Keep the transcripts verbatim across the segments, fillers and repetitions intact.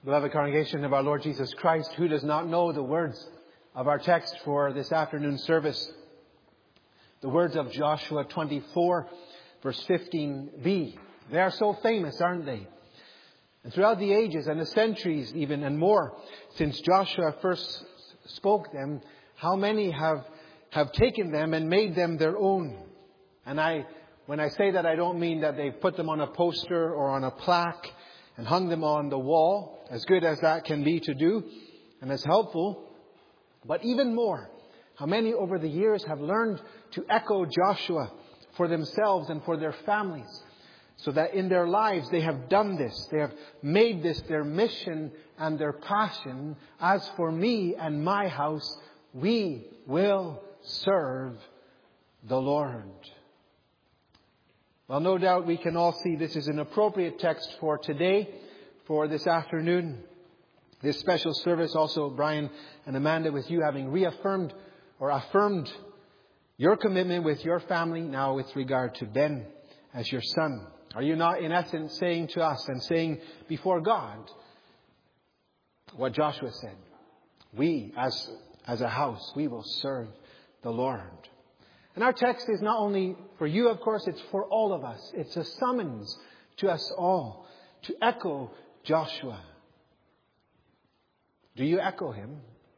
Beloved congregation of our Lord Jesus Christ, who does not know the words of our text for this afternoon service? The words of Joshua twenty-four, verse fifteen b. They are so famous, aren't they? And throughout the ages and the centuries even and more, since Joshua first spoke them, how many have, have taken them and made them their own? And I, when I say that, I don't mean that they've put them on a poster or on a plaque and hung them on the wall, as good as that can be to do, and as helpful. But even more, how many over the years have learned to echo Joshua for themselves and for their families, so that in their lives they have done this. They have made this their mission and their passion. As for me and my house, we will serve the Lord. Well, no doubt we can all see this is an appropriate text for today, for this afternoon. This special service also, Brian and Amanda, with you having reaffirmed or affirmed your commitment with your family now with regard to Ben as your son. Are you not in essence saying to us and saying before God what Joshua said? We as, as a house, we will serve the Lord. And our text is not only for you, of course, it's for all of us. It's a summons to us all to echo Joshua. Do you echo him?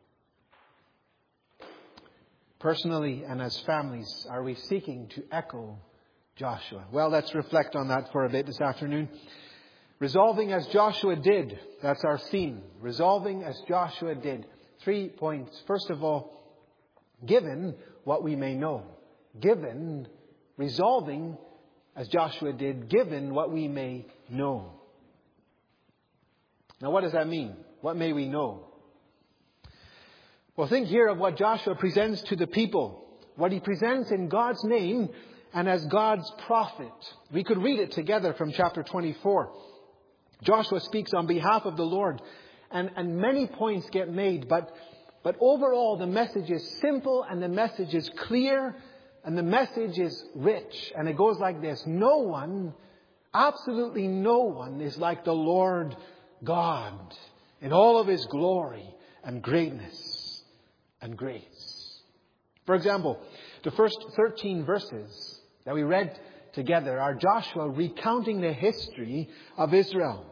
Personally and as families, are we seeking to echo Joshua? Well, let's reflect on that for a bit this afternoon. Resolving as Joshua did. That's our theme. Resolving as Joshua did. Three points. First of all, given what we may know. Given, resolving as Joshua did, given what we may know. Now, what does that mean? What may we know? Well, think here of what Joshua presents to the people. What he presents in God's name and as God's prophet. We could read it together from chapter twenty-four. Joshua speaks on behalf of the Lord. And, and many points get made. But, but overall, the message is simple and the message is clear. And the message is rich. And it goes like this. No one, absolutely no one is like the Lord God in all of his glory and greatness and grace. For example, the first thirteen verses that we read together are Joshua recounting the history of Israel.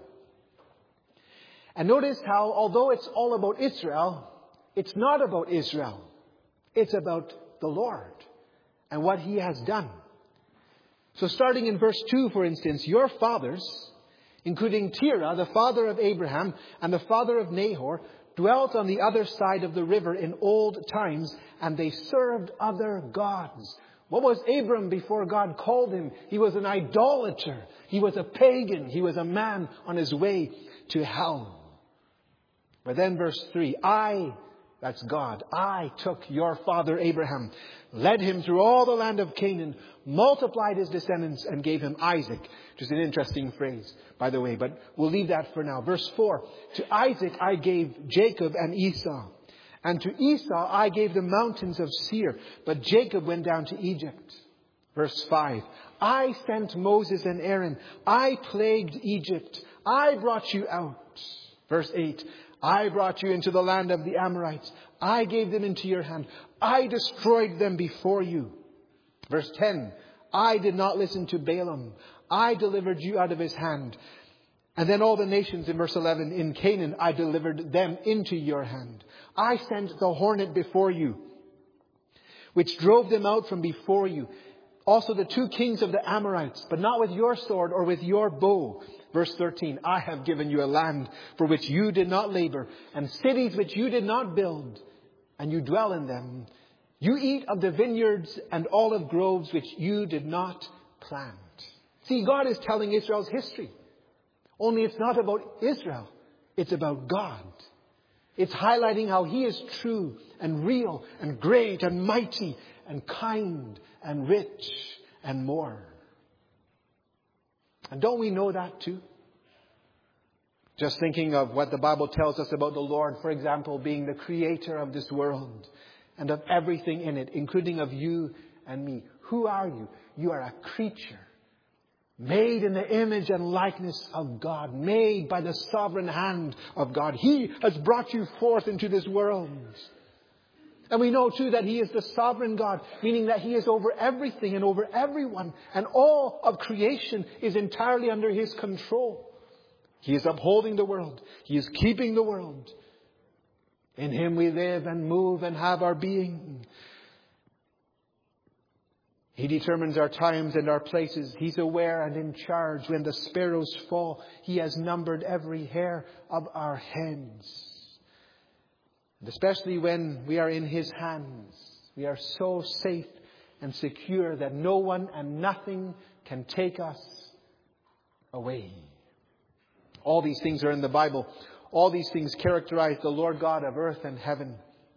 And notice how, although it's all about Israel, it's not about Israel. It's about the Lord and what he has done. So starting in verse two, for instance, your fathers, including Terah, the father of Abraham, and the father of Nahor, dwelt on the other side of the river in old times, and they served other gods. What was Abram before God called him? He was an idolater. He was a pagan. He was a man on his way to hell. But then verse three, I, that's God, I took your father Abraham, led him through all the land of Canaan, multiplied his descendants, and gave him Isaac. Which is an interesting phrase, by the way, but we'll leave that for now. Verse four, to Isaac I gave Jacob and Esau. And to Esau I gave the mountains of Seir, but Jacob went down to Egypt. Verse five, I sent Moses and Aaron. I plagued Egypt. I brought you out. Verse eight, I brought you into the land of the Amorites. I gave them into your hand. I destroyed them before you. Verse ten, I did not listen to Balaam. I delivered you out of his hand. And then all the nations in verse eleven, in Canaan, I delivered them into your hand. I sent the hornet before you, which drove them out from before you. Also the two kings of the Amorites, but not with your sword or with your bow. Verse thirteen, I have given you a land for which you did not labor, and cities which you did not build, and you dwell in them. You eat of the vineyards and olive groves which you did not plant. See, God is telling Israel's history. Only it's not about Israel. It's about God. It's highlighting how he is true and real and great and mighty and kind and rich and more. And don't we know that too? Just thinking of what the Bible tells us about the Lord, for example, being the creator of this world and of everything in it, including of you and me. Who are you? You are a creature made in the image and likeness of God, made by the sovereign hand of God. He has brought you forth into this world. And we know too that He is the sovereign God, meaning that He is over everything and over everyone. And all of creation is entirely under His control. He is upholding the world. He is keeping the world. In Him we live and move and have our being. He determines our times and our places. He's aware and in charge. When the sparrows fall, He has numbered every hair of our heads. And especially when we are in His hands, we are so safe and secure that no one and nothing can take us away. All these things are in the Bible. All these things characterize the Lord God of earth and heaven.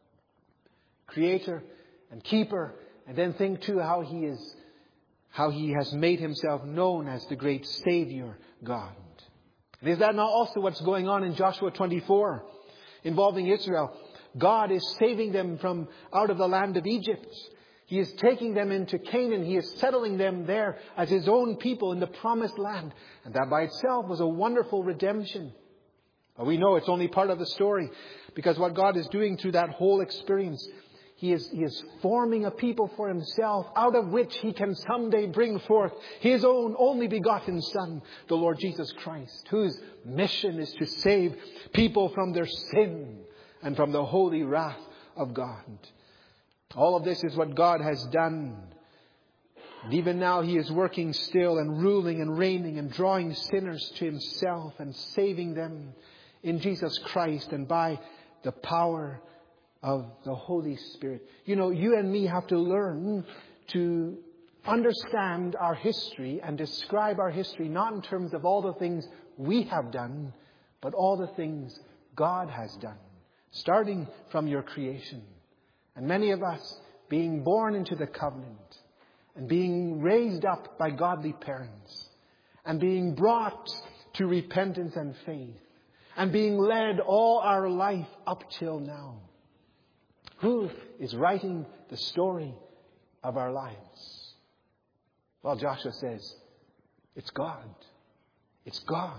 Creator and keeper. And then think too how He is, how He has made Himself known as the great Savior God. And is that not also what's going on in Joshua twenty-four involving Israel? God is saving them from out of the land of Egypt. He is taking them into Canaan. He is settling them there as His own people in the promised land. And that by itself was a wonderful redemption. But we know it's only part of the story, because what God is doing through that whole experience, He is, he is forming a people for Himself, out of which He can someday bring forth His own only begotten Son, the Lord Jesus Christ, whose mission is to save people from their sin and from the holy wrath of God. All of this is what God has done. And even now He is working still and ruling and reigning and drawing sinners to Himself and saving them in Jesus Christ and by the power of the Holy Spirit. You know, you and me have to learn to understand our history and describe our history not in terms of all the things we have done, but all the things God has done, starting from your creation. And many of us being born into the covenant and being raised up by godly parents and being brought to repentance and faith and being led all our life up till now. Who is writing the story of our lives? Well, Joshua says, it's God. It's God.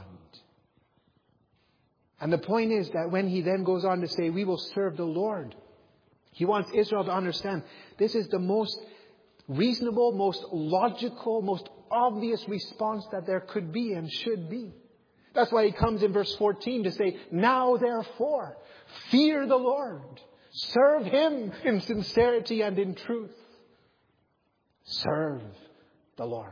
And the point is that when he then goes on to say, we will serve the Lord, he wants Israel to understand this is the most reasonable, most logical, most obvious response that there could be and should be. That's why he comes in verse fourteen to say, now therefore, fear the Lord. Serve Him in sincerity and in truth. Serve the Lord.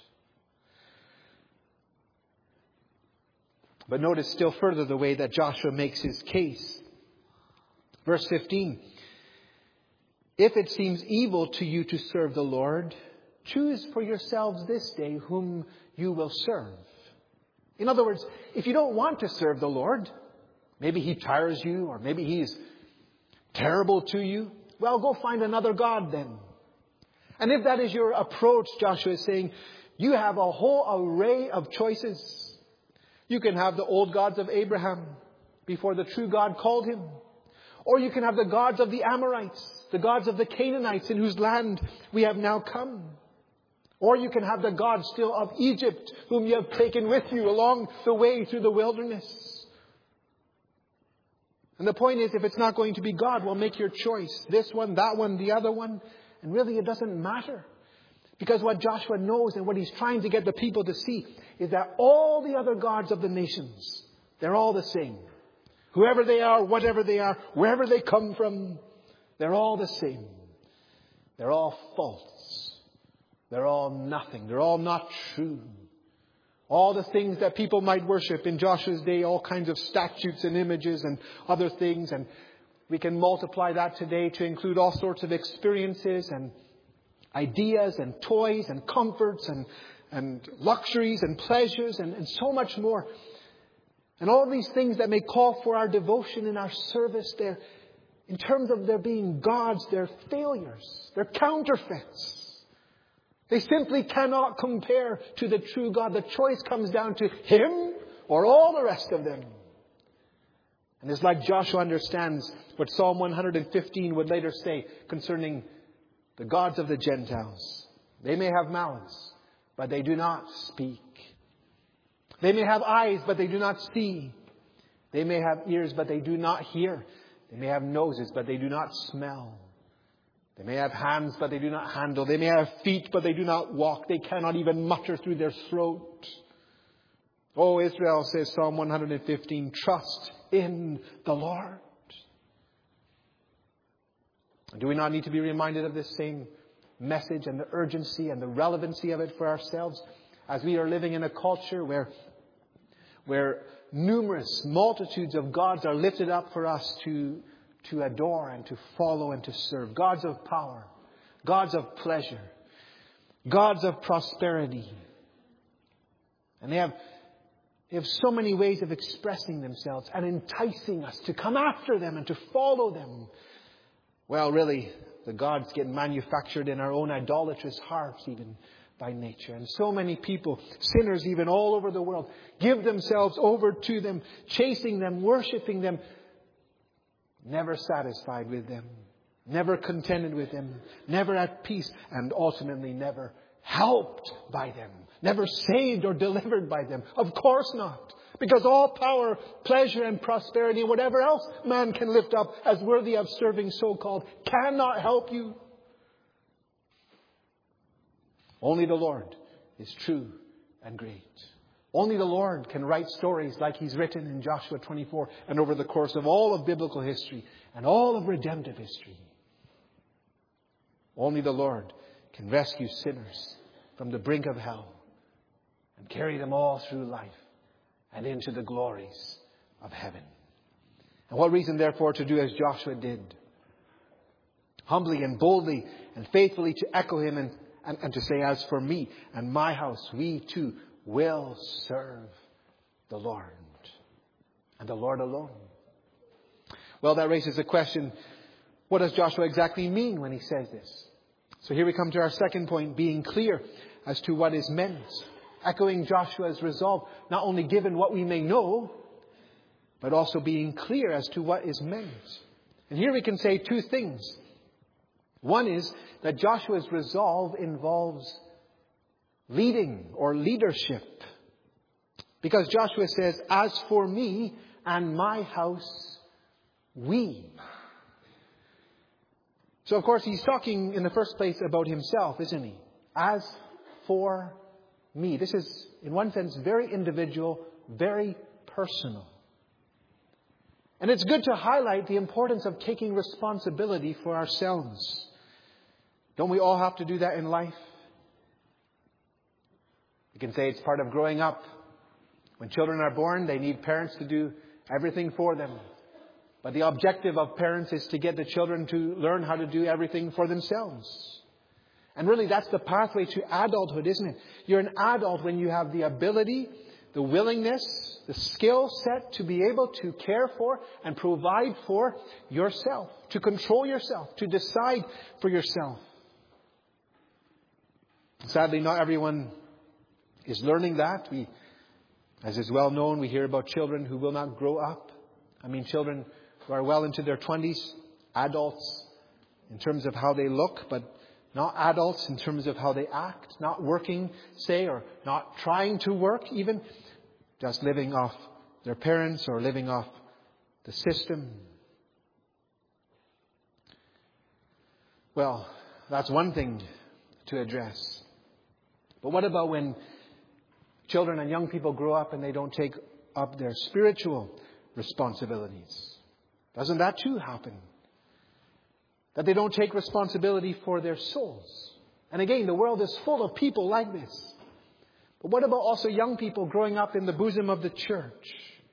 But notice still further the way that Joshua makes his case. Verse fifteen. If it seems evil to you to serve the Lord, choose for yourselves this day whom you will serve. In other words, if you don't want to serve the Lord, maybe He tires you, or maybe He's terrible to you, well, go find another God then. And if that is your approach, Joshua is saying, you have a whole array of choices. You can have the old gods of Abraham before the true God called him. Or you can have the gods of the Amorites, the gods of the Canaanites in whose land we have now come. Or you can have the gods still of Egypt, whom you have taken with you along the way through the wilderness. And the point is, if it's not going to be God, well, make your choice. This one, that one, the other one. And really it doesn't matter. Because what Joshua knows and what he's trying to get the people to see is that all the other gods of the nations, they're all the same. Whoever they are, whatever they are, wherever they come from, they're all the same. They're all false. They're all nothing. They're all not true. All the things that people might worship in Joshua's day, all kinds of statues and images and other things. And we can multiply that today to include all sorts of experiences and ideas and toys and comforts and, and luxuries and pleasures and, and so much more. And all these things that may call for our devotion and our service, they're, in terms of their being gods, they're failures. They're counterfeits. They simply cannot compare to the true God. The choice comes down to Him or all the rest of them. And it's like Joshua understands what Psalm one hundred fifteen would later say concerning the gods of the Gentiles. They may have mouths, but they do not speak. They may have eyes, but they do not see. They may have ears, but they do not hear. They may have noses, but they do not smell. They may have hands, but they do not handle. They may have feet, but they do not walk. They cannot even mutter through their throat. Oh, Israel, says Psalm one hundred fifteen, trust in the Lord. Do we not need to be reminded of this same message and the urgency and the relevancy of it for ourselves as we are living in a culture where, where numerous multitudes of gods are lifted up for us to, to adore and to follow and to serve. Gods of power, gods of pleasure, gods of prosperity. And they have, they have so many ways of expressing themselves and enticing us to come after them and to follow them. Well, really, the gods get manufactured in our own idolatrous hearts even by nature. And so many people, sinners even all over the world, give themselves over to them, chasing them, worshipping them, never satisfied with them, never contented with them, never at peace, and ultimately never helped by them, never saved or delivered by them. Of course not. Because all power, pleasure and prosperity and whatever else man can lift up as worthy of serving so-called cannot help you. Only the Lord is true and great. Only the Lord can write stories like He's written in Joshua twenty-four and over the course of all of biblical history and all of redemptive history. Only the Lord can rescue sinners from the brink of hell and carry them all through life and into the glories of heaven. And what reason, therefore, to do as Joshua did? Humbly and boldly and faithfully to echo him and, and, and to say, as for me and my house, we too will serve the Lord. And the Lord alone. Well, that raises a question. What does Joshua exactly mean when he says this? So here we come to our second point, being clear as to what is meant. Echoing Joshua's resolve, not only given what we may know, but also being clear as to what is meant. And here we can say two things. One is that Joshua's resolve involves leading or leadership. Because Joshua says, as for me and my house, we. So of course he's talking in the first place about himself, isn't he? As for me. This is, in one sense, very individual, very personal. And it's good to highlight the importance of taking responsibility for ourselves. Don't we all have to do that in life? You can say it's part of growing up. When children are born, they need parents to do everything for them. But the objective of parents is to get the children to learn how to do everything for themselves. And really, that's the pathway to adulthood, isn't it? You're an adult when you have the ability, the willingness, the skill set to be able to care for and provide for yourself, to control yourself, to decide for yourself. Sadly, not everyone is learning that. We, as is well known, we hear about children who will not grow up. I mean, children who are well into their twenties, adults in terms of how they look, but not adults in terms of how they act, not working, say, or not trying to work even, just living off their parents or living off the system. Well, that's one thing to address. But what about when children and young people grow up and they don't take up their spiritual responsibilities? Doesn't that too happen? That they don't take responsibility for their souls. And again, the world is full of people like this. But what about also young people growing up in the bosom of the church?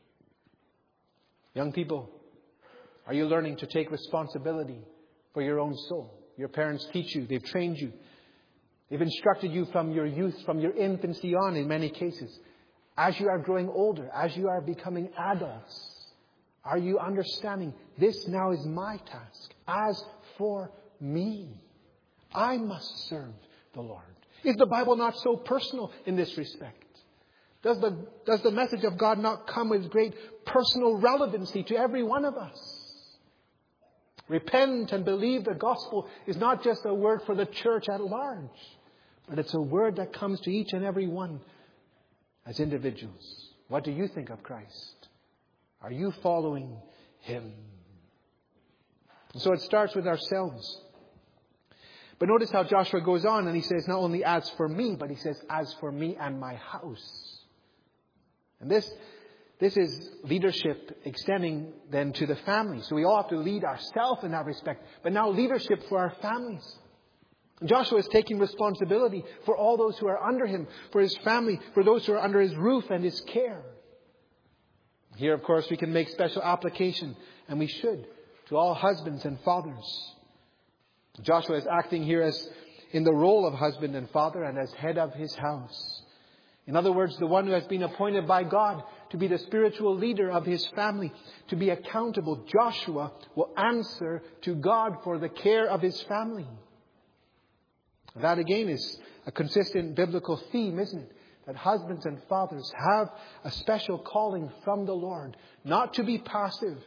Young people, are you learning to take responsibility for your own soul? Your parents teach you. They've trained you. They've instructed you from your youth, from your infancy on in many cases. As you are growing older, as you are becoming adults, are you understanding this now is my task? As for me, I must serve the Lord. Is the Bible not so personal in this respect? Does the, does the message of God not come with great personal relevancy to every one of us? Repent and believe the gospel is not just a word for the church at large, But it's a word that comes to each and every one as individuals. What do you think of Christ? Are you following Him? And so it starts with ourselves. But notice how Joshua goes on and he says, not only as for me, but he says, as for me and my house. And this, this is leadership extending then to the family. So we all have to lead ourselves in that respect. But now leadership for our families. And Joshua is taking responsibility for all those who are under him, for his family, for those who are under his roof and his care. Here, of course, we can make special application, and we should, to all husbands and fathers. Joshua is acting here as in the role of husband and father and as head of his house. In other words, the one who has been appointed by God to be the spiritual leader of his family, to be accountable. Joshua will answer to God for the care of his family. That again is a consistent biblical theme, isn't it? That husbands and fathers have a special calling from the Lord, not to be passive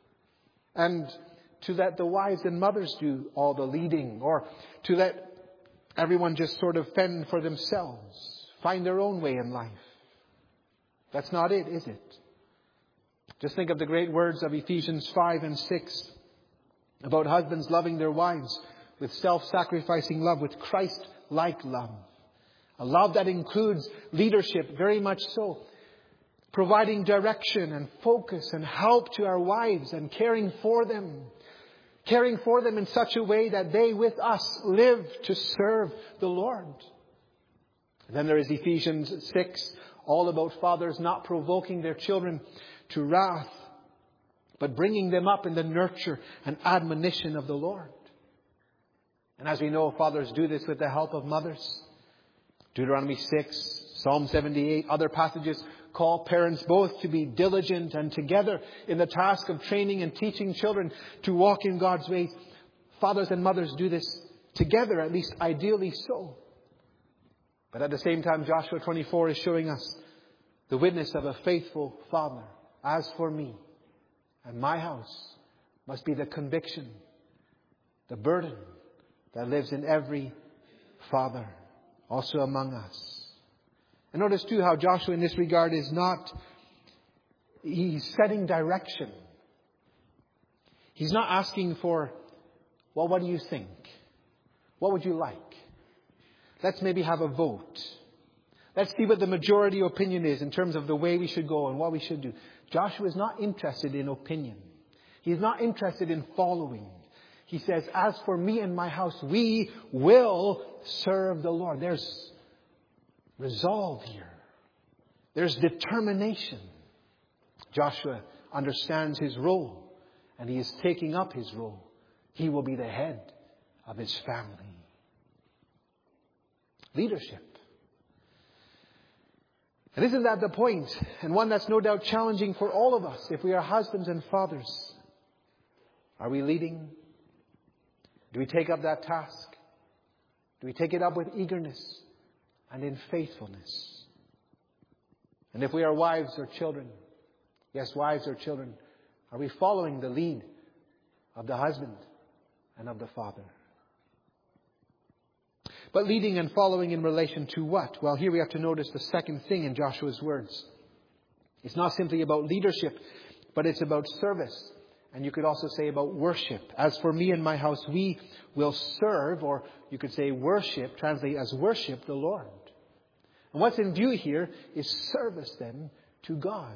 and to let the wives and mothers do all the leading, or to let everyone just sort of fend for themselves, find their own way in life. That's not it, is it? Just think of the great words of Ephesians five and six about husbands loving their wives with self-sacrificing love, with Christ-like love. A love that includes leadership, very much so. Providing direction and focus and help to our wives and caring for them. Caring for them in such a way that they with us live to serve the Lord. And then there is Ephesians six, all about fathers not provoking their children to wrath, but bringing them up in the nurture and admonition of the Lord. And as we know, fathers do this with the help of mothers. Deuteronomy six, Psalm seventy-eight, other passages call parents both to be diligent and together in the task of training and teaching children to walk in God's ways. Fathers and mothers do this together, at least ideally so. But at the same time, Joshua twenty-four is showing us the witness of a faithful father. As for me and my house, must be the conviction, the burden that lives in every father, also among us. And notice too how Joshua in this regard is not, he's setting direction. He's not asking for, well, what do you think? What would you like? Let's maybe have a vote. Let's see what the majority opinion is in terms of the way we should go and what we should do. Joshua is not interested in opinion. He's not interested in following. He says, as for me and my house, we will serve the Lord. There's resolve here. There's determination. Joshua understands his role, and he is taking up his role. He will be the head of his family. Leadership. And isn't that the point? And one that's no doubt challenging for all of us if we are husbands and fathers. Are we leading? Do we take up that task? Do we take it up with eagerness and in faithfulness? And if we are wives or children, yes, wives or children, are we following the lead of the husband and of the father? But leading and following in relation to what? Well, here we have to notice the second thing in Joshua's words. It's not simply about leadership, but it's about service. And you could also say about worship. As for me and my house, we will serve, or you could say worship, translate as worship the Lord. And what's in view here is service then to God.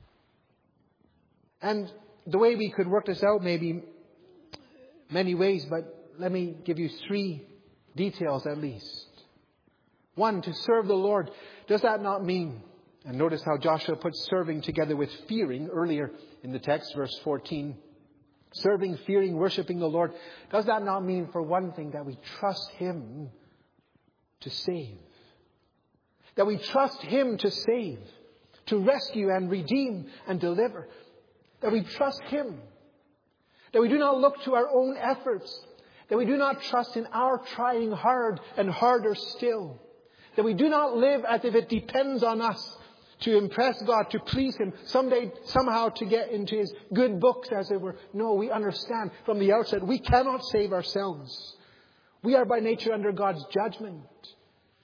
And the way we could work this out may be many ways, but let me give you three details at least. One, to serve the Lord. Does that not mean, and notice how Joshua puts serving together with fearing earlier in the text, verse fourteen. Serving, fearing, worshipping the Lord. Does that not mean, for one thing, that we trust Him to save? That we trust Him to save, to rescue and redeem and deliver. That we trust Him. That we do not look to our own efforts. That we do not trust in our trying hard and harder still. That we do not live as if it depends on us to impress God, to please Him, someday, somehow to get into His good books, as it were. No, we understand from the outset we cannot save ourselves. We are by nature under God's judgment.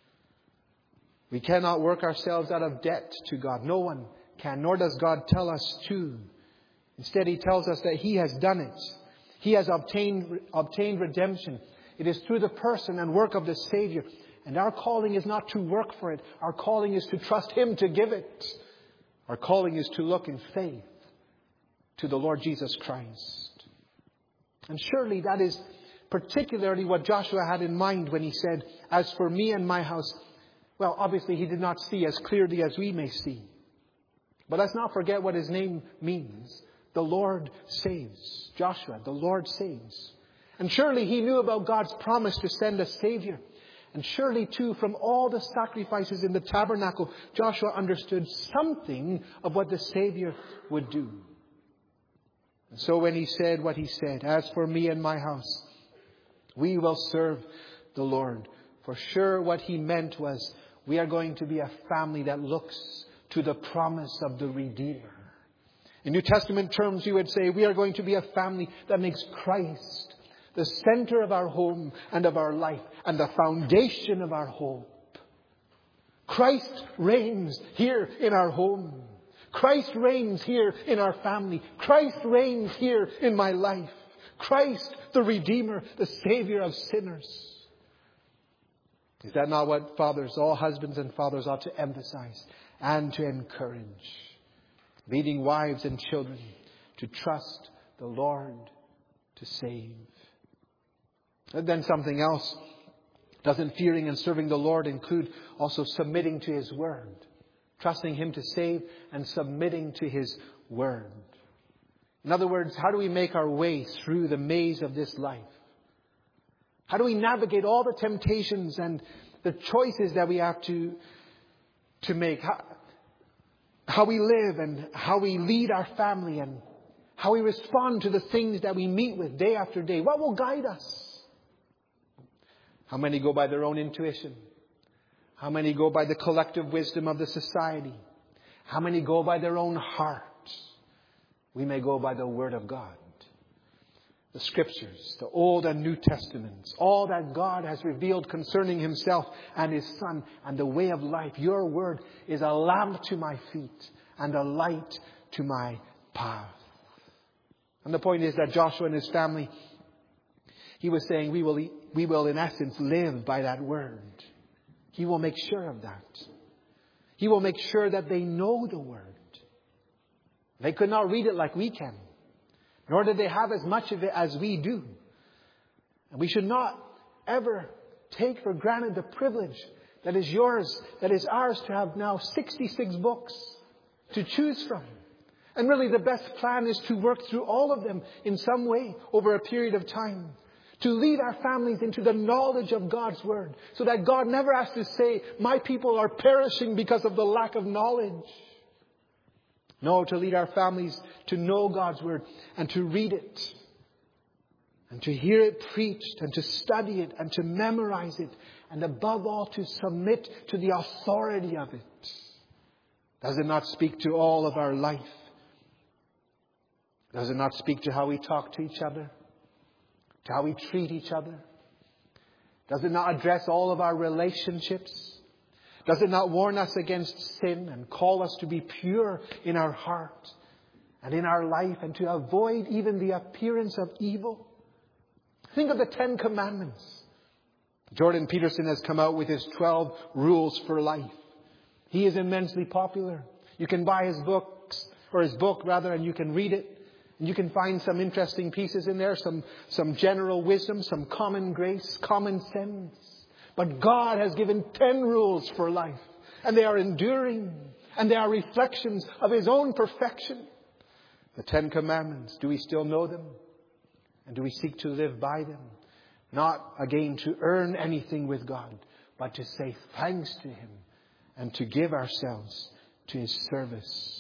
We cannot work ourselves out of debt to God. No one can, nor does God tell us to. Instead, He tells us that He has done it. He has obtained, obtained redemption. It is through the person and work of the Savior. And our calling is not to work for it. Our calling is to trust Him to give it. Our calling is to look in faith to the Lord Jesus Christ. And surely that is particularly what Joshua had in mind when he said, "As for me and my house," well, obviously he did not see as clearly as we may see. But let's not forget what his name means. The Lord saves. Joshua, the Lord saves. And surely he knew about God's promise to send a Savior. And surely too, from all the sacrifices in the tabernacle, Joshua understood something of what the Savior would do. And so when he said what he said, "As for me and my house, we will serve the Lord," for sure what he meant was, we are going to be a family that looks to the promise of the Redeemer. In New Testament terms, you would say we are going to be a family that makes Christ the center of our home and of our life and the foundation of our hope. Christ reigns here in our home. Christ reigns here in our family. Christ reigns here in my life. Christ, the Redeemer, the Savior of sinners. Is that not what fathers, all husbands and fathers, ought to emphasize and to encourage? Leading wives and children to trust the Lord to save. And then something else. Doesn't fearing and serving the Lord include also submitting to His Word? Trusting Him to save and submitting to His Word. In other words, how do we make our way through the maze of this life? How do we navigate all the temptations and the choices that we have to, to make? How, how we live and how we lead our family and how we respond to the things that we meet with day after day. What will guide us? How many go by their own intuition? How many go by the collective wisdom of the society? How many go by their own heart? We may go by the Word of God. The Scriptures, the Old and New Testaments, all that God has revealed concerning Himself and His Son and the way of life. Your Word is a lamp to my feet and a light to my path. And the point is that Joshua and his family, he was saying, we will, we will in essence live by that Word. He will make sure of that. He will make sure that they know the Word. They could not read it like we can. Nor did they have as much of it as we do. And we should not ever take for granted the privilege that is yours, that is ours to have now sixty-six books to choose from. And really the best plan is to work through all of them in some way over a period of time. To lead our families into the knowledge of God's Word. So that God never has to say, my people are perishing because of the lack of knowledge. No, to lead our families to know God's Word and to read it. And to hear it preached and to study it and to memorize it. And above all, to submit to the authority of it. Does it not speak to all of our life? Does it not speak to how we talk to each other? To how we treat each other? Does it not address all of our relationships? Does it not warn us against sin and call us to be pure in our heart and in our life and to avoid even the appearance of evil? Think of the Ten Commandments. Jordan Peterson has come out with his twelve rules for life. He is immensely popular. You can buy his books, or his book rather, and you can read it. And you can find some interesting pieces in there, some, some general wisdom, some common grace, common sense. But God has given ten rules for life. And they are enduring. And they are reflections of His own perfection. The Ten Commandments, do we still know them? And do we seek to live by them? Not, again, to earn anything with God, but to say thanks to Him and to give ourselves to His service.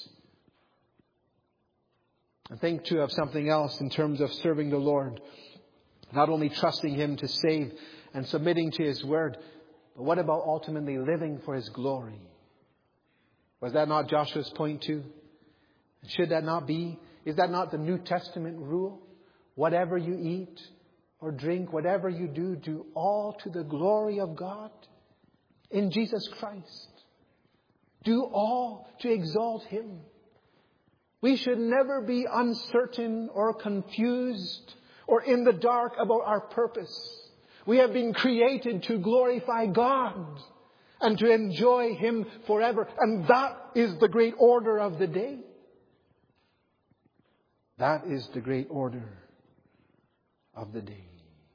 And think too of something else in terms of serving the Lord. Not only trusting Him to save and submitting to His Word, but what about ultimately living for His glory? Was that not Joshua's point too? Should that not be? Is that not the New Testament rule? Whatever you eat or drink, whatever you do, do all to the glory of God in Jesus Christ. Do all to exalt Him. We should never be uncertain or confused or in the dark about our purpose. We have been created to glorify God and to enjoy Him forever. And that is the great order of the day. That is the great order of the day.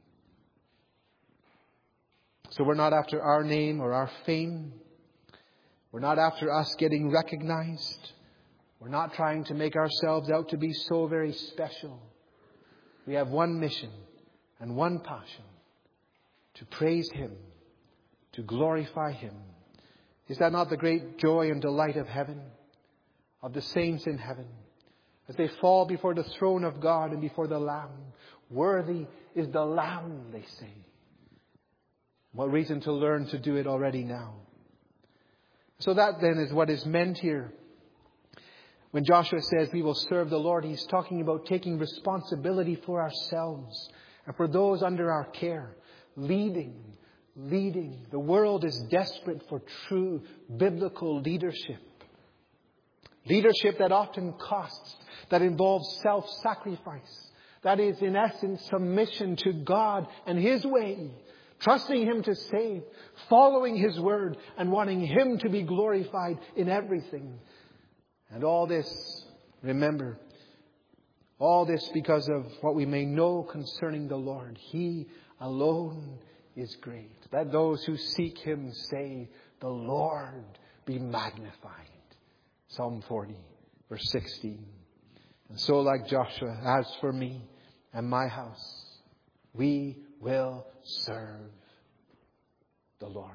So we're not after our name or our fame. We're not after us getting recognized. We're not trying to make ourselves out to be so very special. We have one mission and one passion: to praise Him, to glorify Him. Is that not the great joy and delight of heaven, of the saints in heaven, as they fall before the throne of God and before the Lamb? Worthy is the Lamb, they say. What reason to learn to do it already now? So that then is what is meant here. When Joshua says we will serve the Lord, he's talking about taking responsibility for ourselves and for those under our care. Leading, leading. The world is desperate for true biblical leadership. Leadership that often costs, that involves self-sacrifice. That is, in essence, submission to God and His way. Trusting Him to save, following His word, and wanting Him to be glorified in everything. And all this, remember, all this because of what we may know concerning the Lord. He alone is great. Let those who seek Him say, the Lord be magnified. Psalm forty, verse sixteen. And so, like Joshua, as for me and my house, we will serve the Lord.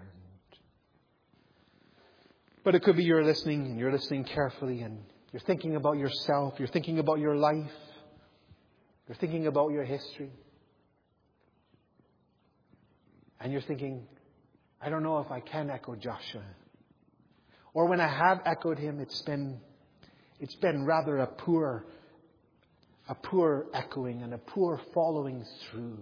But it could be you're listening and you're listening carefully and you're thinking about yourself. You're thinking about your life. You're thinking about your history. And you're thinking, I don't know if I can echo Joshua. Or when I have echoed him, it's been, it's been rather a poor, a poor echoing and a poor following through.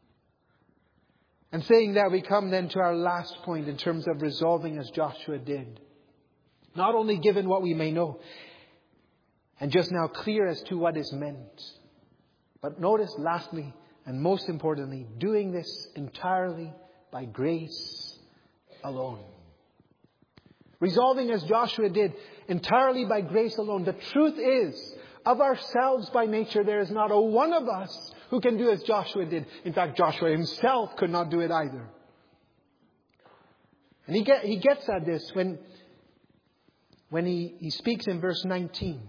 And saying that, we come then to our last point in terms of resolving as Joshua did. Not only given what we may know, and just now clear as to what is meant, but notice lastly, and most importantly, doing this entirely by grace alone. Resolving as Joshua did, entirely by grace alone. The truth is, of ourselves by nature, there is not a one of us who can do as Joshua did. In fact, Joshua himself could not do it either. And he, get, he gets at this when, when he, he speaks in verse nineteen.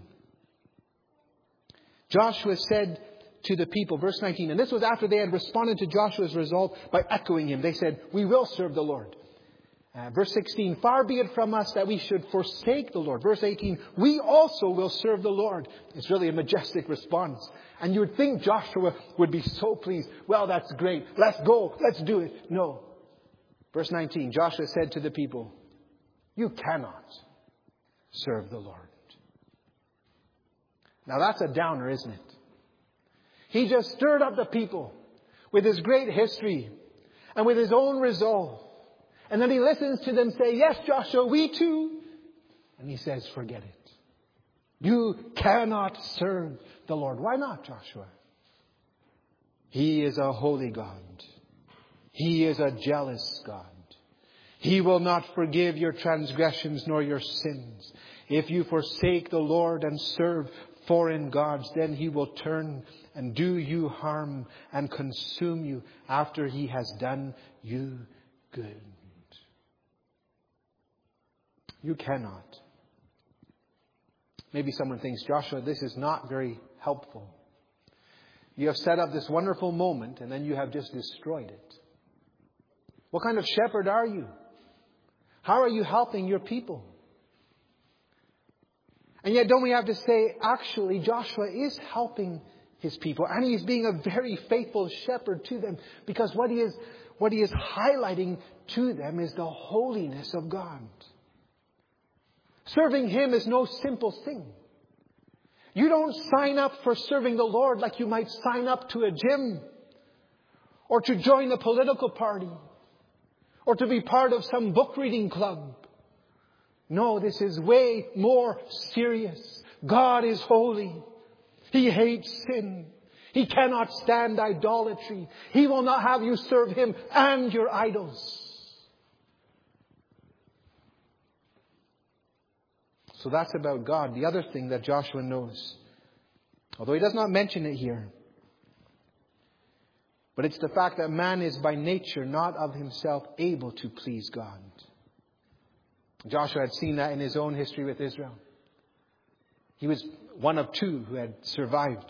Joshua said to the people, verse nineteen, and this was after they had responded to Joshua's resolve by echoing him. They said, we will serve the Lord. Uh, verse sixteen, far be it from us that we should forsake the Lord. Verse eighteen, we also will serve the Lord. It's really a majestic response. And you would think Joshua would be so pleased. Well, that's great. Let's go. Let's do it. No. Verse nineteen, Joshua said to the people, you cannot serve the Lord. Now that's a downer, isn't it? He just stirred up the people with his great history and with his own resolve. And then he listens to them say, yes, Joshua, we too. And he says, forget it. You cannot serve the Lord. Why not, Joshua? He is a holy God. He is a jealous God. He will not forgive your transgressions nor your sins. If you forsake the Lord and serve foreign gods, then He will turn and do you harm and consume you after He has done you good. You cannot. Maybe someone thinks, Joshua, this is not very helpful. You have set up this wonderful moment and then you have just destroyed it. What kind of shepherd are you? How are you helping your people? And yet don't we have to say, actually, Joshua is helping his people. And he's being a very faithful shepherd to them. Because what he is, what he is highlighting to them is the holiness of God. Serving Him is no simple thing. You don't sign up for serving the Lord like you might sign up to a gym or to join a political party or to be part of some book reading club. No, this is way more serious. God is holy. He hates sin. He cannot stand idolatry. He will not have you serve Him and your idols. So that's about God. The other thing that Joshua knows, although he does not mention it here, but it's the fact that man is by nature not of himself able to please God. Joshua had seen that in his own history with Israel. He was one of two who had survived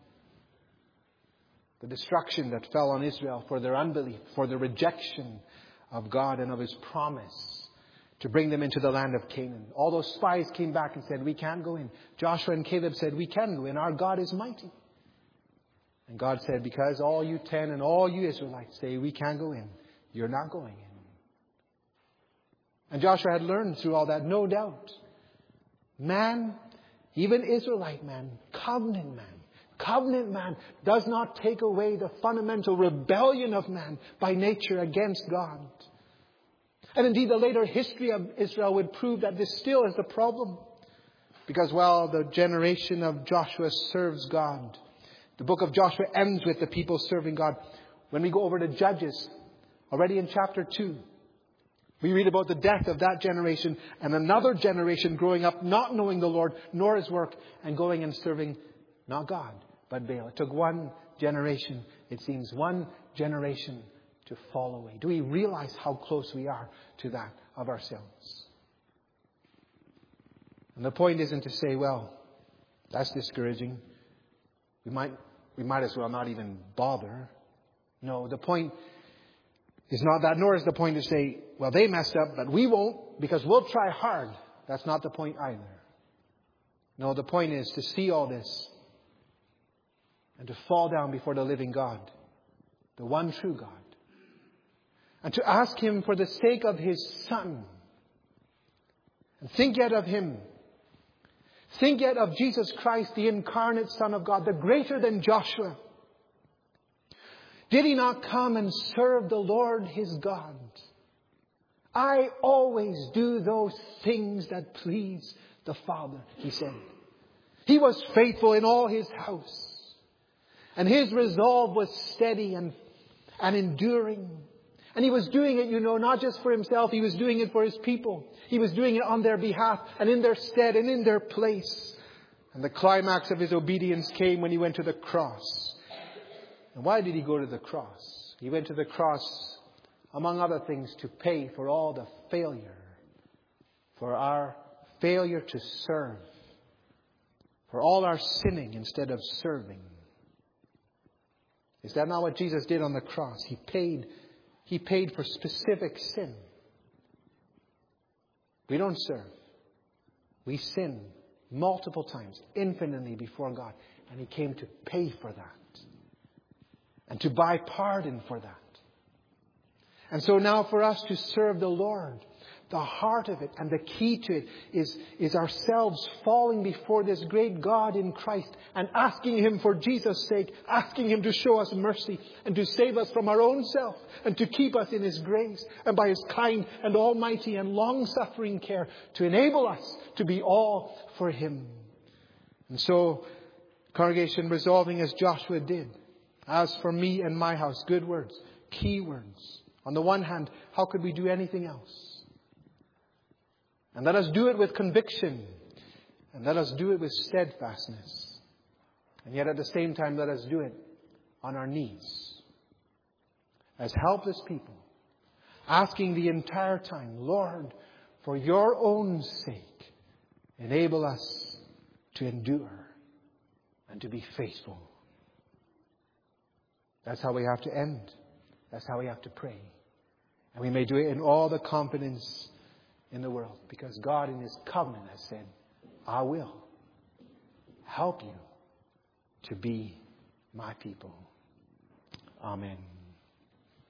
the destruction that fell on Israel for their unbelief, for the rejection of God and of His promise to bring them into the land of Canaan. All those spies came back and said, we can't go in. Joshua and Caleb said, we can go in. Our God is mighty. And God said, because all you ten and all you Israelites say we can't go in, you're not going in. And Joshua had learned through all that, no doubt. Man, even Israelite man, covenant man, covenant man does not take away the fundamental rebellion of man by nature against God. And indeed, the later history of Israel would prove that this still is the problem. Because while the generation of Joshua serves God, the book of Joshua ends with the people serving God. When we go over to Judges, already in chapter two, we read about the death of that generation and another generation growing up not knowing the Lord nor His work and going and serving not God but Baal. It took one generation, it seems, one generation to fall away. Do we realize how close we are to that of ourselves? And the point isn't to say, well, that's discouraging. We might, we might as well not even bother. No, the point is not that, nor is the point to say, well, they messed up, but we won't because we'll try hard. That's not the point either. No, the point is to see all this and to fall down before the living God, the one true God, and to ask Him for the sake of His Son. And think yet of Him. Think yet of Jesus Christ, the incarnate Son of God, the greater than Joshua. Did He not come and serve the Lord His God? I always do those things that please the Father, He said. He was faithful in all His house. And His resolve was steady and, and enduring. And He was doing it, you know, not just for Himself. He was doing it for His people. He was doing it on their behalf and in their stead and in their place. And the climax of His obedience came when He went to the cross. And why did He go to the cross? He went to the cross, among other things, to pay for all the failure. For our failure to serve. For all our sinning instead of serving. Is that not what Jesus did on the cross? He paid He paid for specific sin. We don't serve. We sin multiple times, infinitely before God. And He came to pay for that. And to buy pardon for that. And so now for us to serve the Lord, the heart of it and the key to it is, is ourselves falling before this great God in Christ and asking Him for Jesus' sake, asking Him to show us mercy and to save us from our own self and to keep us in His grace and by His kind and almighty and long-suffering care to enable us to be all for Him. And so, congregation, resolving as Joshua did, as for me and my house, good words, key words. On the one hand, how could we do anything else? And let us do it with conviction. And let us do it with steadfastness. And yet at the same time, let us do it on our knees. As helpless people. Asking the entire time, Lord, for Your own sake, enable us to endure and to be faithful. That's how we have to end. That's how we have to pray. And we may do it in all the confidence in the world. Because God in His covenant has said, I will help you to be my people. Amen.